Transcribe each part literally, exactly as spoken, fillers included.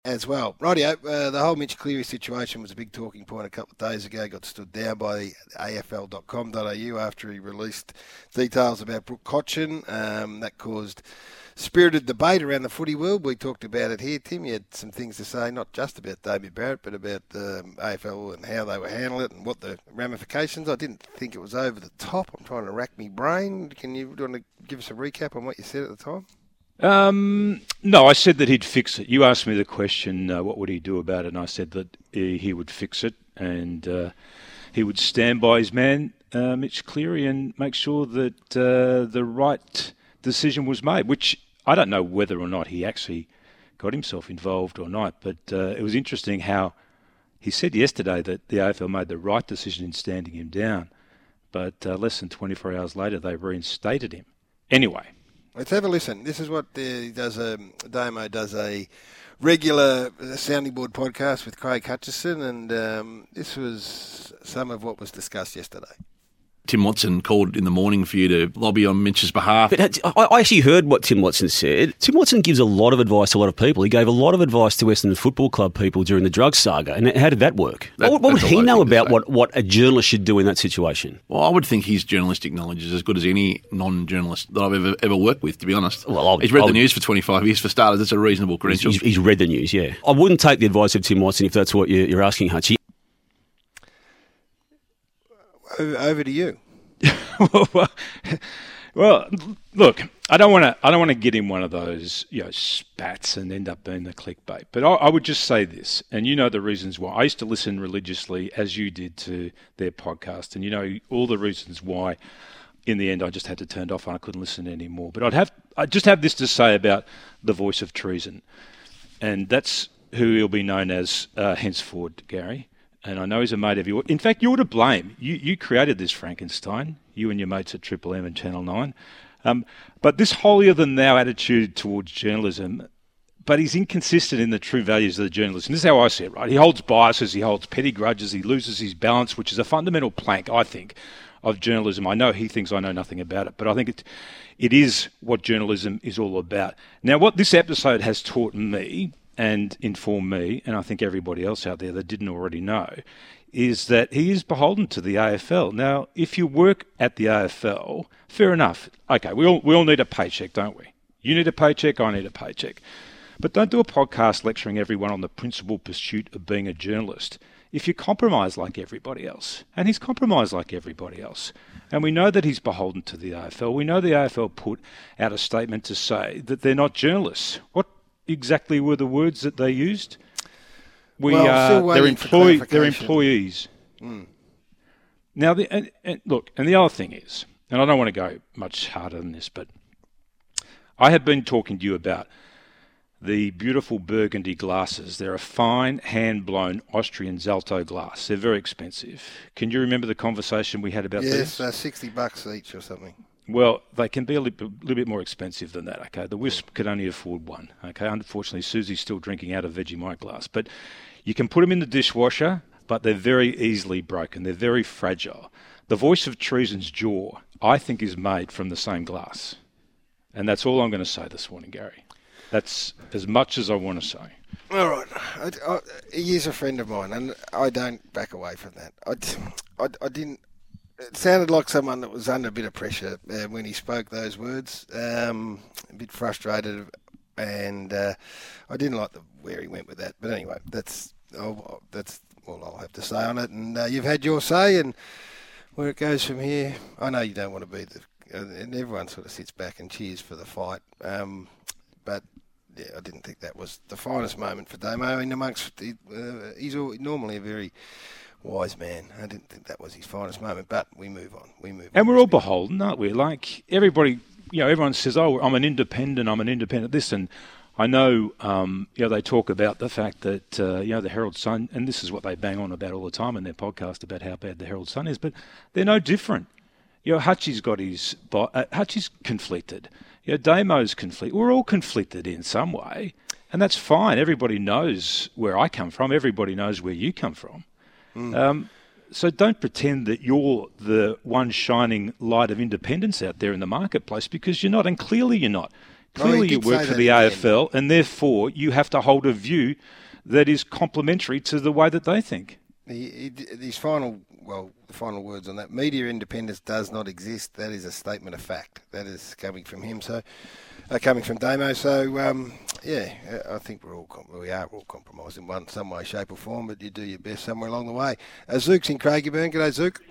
as well. Rightio, uh, the whole Mitch Cleary situation was a big talking point a couple of days ago. Got stood down by A F L dot com dot A U after he released details about Brooke Cotchin. Um, that caused spirited debate around the footy world. We talked about it here. Tim, you had some things to say, not just about Damien Barrett, but about um, A F L and how they were handling it and what the ramifications. I didn't think it was over the top. I'm trying to rack my brain. Can you do you want to give us a recap on what you said at the time? Um, no, I said that he'd fix it. You asked me the question, uh, what would he do about it? And I said that he, he would fix it and uh, he would stand by his man, uh, Mitch Cleary, and make sure that uh, the right decision was made, which I don't know whether or not he actually got himself involved or not. But uh, it was interesting how he said yesterday that the A F L made the right decision in standing him down. But uh, less than twenty-four hours later, they reinstated him. Anyway. Let's have a listen. This is what uh, he does. A, Damo does a regular sounding board podcast with Craig Hutchison, and um, this was some of what was discussed yesterday. Tim Watson called in the morning for you to lobby on Mitch's behalf. But I actually heard what Tim Watson said. Tim Watson gives a lot of advice to a lot of people. He gave a lot of advice to Western Football Club people during the drug saga. And how did that work? That, what what would he know about what, what a journalist should do in that situation? Well, I would think his journalistic knowledge is as good as any non-journalist that I've ever ever worked with, to be honest. Well, I'll, he's read I'll, the news for twenty-five years for starters. That's a reasonable credential. He's, he's read the news, yeah. I wouldn't take the advice of Tim Watson if that's what you're, you're asking, Hutchie. Over to you. well, well, look, I don't want to. I don't want to get in one of those, you know, spats and end up being the clickbait. But I, I would just say this, and you know the reasons why. I used to listen religiously, as you did, to their podcast, and you know all the reasons why. In the end, I just had to turn it off and I couldn't listen anymore. But I'd have, I just have this to say about the voice of treason, and that's who he'll be known as uh, henceforward, Gary. And I know he's a mate of yours. In fact, you're to blame. You you created this Frankenstein, you and your mates at Triple M and Channel nine. Um, but this holier-than-thou attitude towards journalism, but he's inconsistent in the true values of the journalist. And this is how I see it, right? He holds biases, he holds petty grudges, he loses his balance, which is a fundamental plank, I think, of journalism. I know he thinks I know nothing about it, but I think it, it is what journalism is all about. Now, what this episode has taught me and inform me, and I think everybody else out there that didn't already know, is that he is beholden to the A F L. Now, if you work at the A F L, fair enough. Okay, we all we all need a paycheck, don't we? You need a paycheck, I need a paycheck. But don't do a podcast lecturing everyone on the principal pursuit of being a journalist if you compromise like everybody else. And he's compromised like everybody else. And we know that he's beholden to the A F L. We know the A F L put out a statement to say that they're not journalists. What exactly were the words that they used? We well, uh, they're employ they're employees. Mm. Now, the, and, and look, and the other thing is, and I don't want to go much harder than this, but I have been talking to you about the beautiful burgundy glasses. They're a fine, hand-blown Austrian Zalto glass. They're very expensive. Can you remember the conversation we had about yes, these? Yes, uh, sixty bucks each or something. Well, they can be a little, little bit more expensive than that, okay? The Wisp could only afford one, okay? Unfortunately, Susie's still drinking out of Vegemite glass. But you can put them in the dishwasher, but they're very easily broken. They're very fragile. The voice of treason's jaw, I think, is made from the same glass. And that's all I'm going to say this morning, Gary. That's as much as I want to say. All right. I, I, he is a friend of mine, and I don't back away from that. I, I, I didn't... It sounded like someone that was under a bit of pressure uh, when he spoke those words, um, a bit frustrated, and uh, I didn't like the, where he went with that. But anyway, that's oh, that's all I'll have to say on it. And uh, you've had your say, and where it goes from here, I know you don't want to be the, uh, and everyone sort of sits back and cheers for the fight, um, but yeah, I didn't think that was the finest moment for Damo. In amongst, the, uh, he's all, normally a very wise man. I didn't think that was his finest moment, but we move on. We move on. And we're all beholden, aren't we? Like everybody, you know, everyone says, "Oh, I'm an independent. I'm an independent." This, and I know, um, you know, they talk about the fact that uh, you know the Herald Sun, and this is what they bang on about all the time in their podcast about how bad the Herald Sun is, but they're no different. You know, Hutchie's got his, uh, Hutchie's conflicted. You know, Damo's conflicted. We're all conflicted in some way, and that's fine. Everybody knows where I come from. Everybody knows where you come from. Mm. Um, so don't pretend that you're the one shining light of independence out there in the marketplace, because you're not, and clearly you're not. Clearly, oh, you work for the A F L, the and therefore you have to hold a view that is complementary to the way that they think. He, he, his final, well, the final words on that: media independence does not exist. That is a statement of fact. That is coming from him. So, uh, coming from Damo. So, um, yeah, I think we're all we are all compromised in one some way, shape, or form. But you do your best somewhere along the way. Uh, Zook's in Craigieburn. G'day, Zook.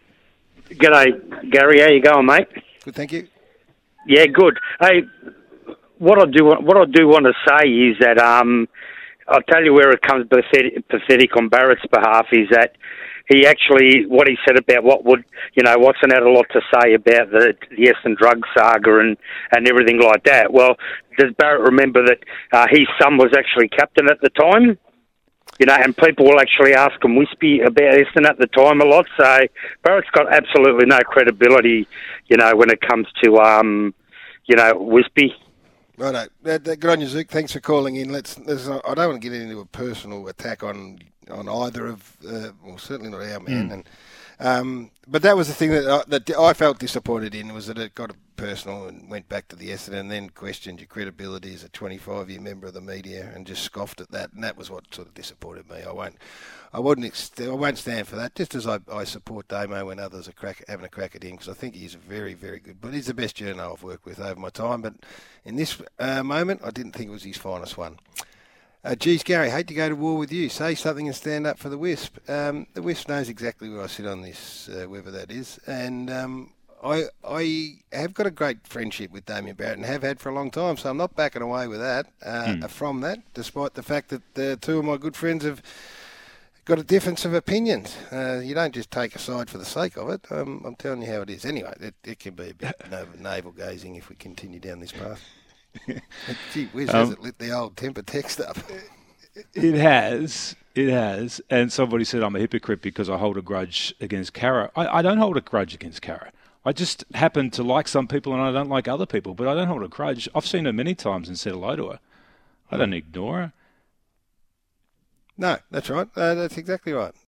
G'day, Gary. How you going, mate? Good, thank you. Yeah, good. Hey, what I do what I do want to say is that um, I'll tell you where it comes pathetic, pathetic on Barrett's behalf is that he actually what he said about what would you know Watson had a lot to say about the, the Essendon drug saga and, and everything like that. Well, does Barrett remember that uh, his son was actually captain at the time? You know, and people will actually ask him Wispy about Essendon at the time a lot. So Barrett's got absolutely no credibility, you know, when it comes to, um, you know, Wispy. Righto. Good on you, Zook. Thanks for calling in. Let's. let's not, I don't want to get into a personal attack on on either of, uh, well, certainly not our man. Mm. And um, but that was the thing that I, that I felt disappointed in was that it got personal and went back to the Essendon and then questioned your credibility as a twenty-five-year member of the media and just scoffed at that. And that was what sort of disappointed me. I won't. I wouldn't. Ex- I won't stand for that. Just as I, I support Damo when others are crack, having a crack at him because I think he's a very, very good. But he's the best journo I've worked with over my time. But in this uh, moment, I didn't think it was his finest one. Uh, geez, Gary, hate to go to war with you. Say something and stand up for the Wisp. Um, the Wisp knows exactly where I sit on this, uh, whoever that is, and um, I I have got a great friendship with Damien Barrett and have had for a long time. So I'm not backing away with that uh, mm. from that, despite the fact that uh, two of my good friends have got a difference of opinions. Uh, you don't just take a side for the sake of it. Um, I'm telling you how it is. Anyway, it, it can be a bit navel gazing if we continue down this path. Gee whiz, um, has it lit the old temper text up? It has. It has. And somebody said I'm a hypocrite because I hold a grudge against Cara. I, I don't hold a grudge against Cara. I just happen to like some people and I don't like other people, but I don't hold a grudge. I've seen her many times and said hello to her. I don't ignore her. No, that's right. Uh, that's exactly right.